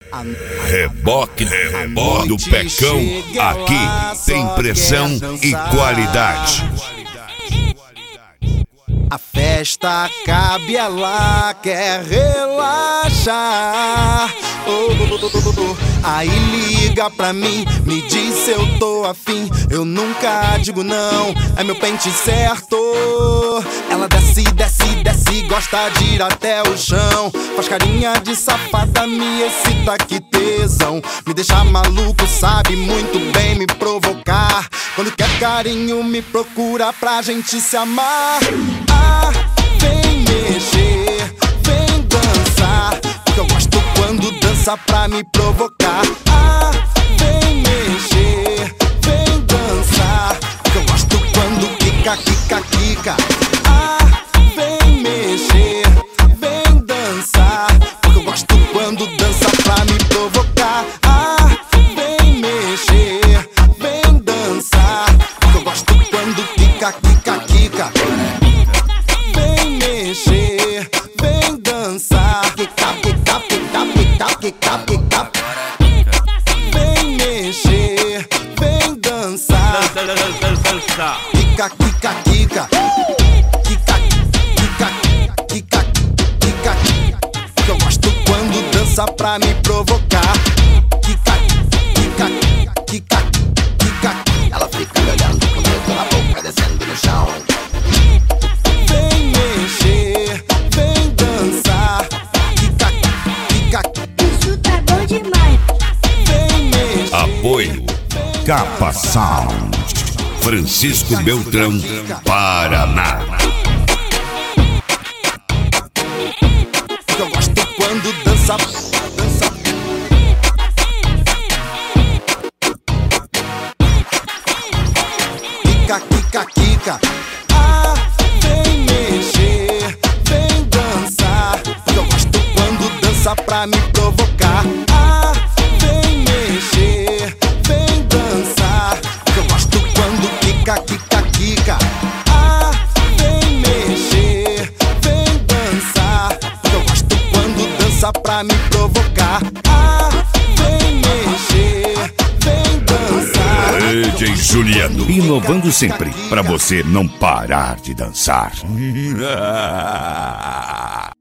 Reboque do Pecão, aqui tem pressão e qualidade. A festa acaba e ela quer relaxar. Aí liga pra mim, me diz se eu tô afim. Eu nunca digo não, é meu pente certo. Ela desce, desce, desce, gosta de ir até o chão. Faz carinha de safada, me excita, que tesão. Me deixa maluco, sabe muito bem me provocar. Quando quer carinho me procura pra gente se amar. Vem mexer, vem dançar, porque eu gosto quando dança pra me provocar. Vem mexer, vem dançar, porque eu gosto quando quica, quica, quica. Vem mexer, vem dançar, porque eu gosto quando dança pra me provocar. Vem mexer, vem dançar, porque eu gosto quando quica, quica, quica. Vem mexer, vem dançar, quica, quica, quica, quica, quica, quica. Vem mexer, vem dançar, quica, quica, quica. Quica, quica, quica, quica. Eu gosto quando dança pra me provocar. Quica, quica, quica, quica. Ela fica me olhando com medo na boca, descendo no chão. Vem mexer, vem dançar, quica, quica. Isso tá bom demais. Vem mexer. Apoio Capa Sound, Francisco Beltrão, Paraná. Eu gosto quando dança, dança. Quica, quica, quica. Vem mexer, vem dançar, eu gosto quando dança pra me provocar. Vem mexer, vem dançar, eu gosto quando quica, quica, quica. Vem mexer, vem dançar, eu gosto quando dança pra me provocar. Vem mexer, vem dançar. DJ Juliano, inovando sempre, pra você não parar de dançar.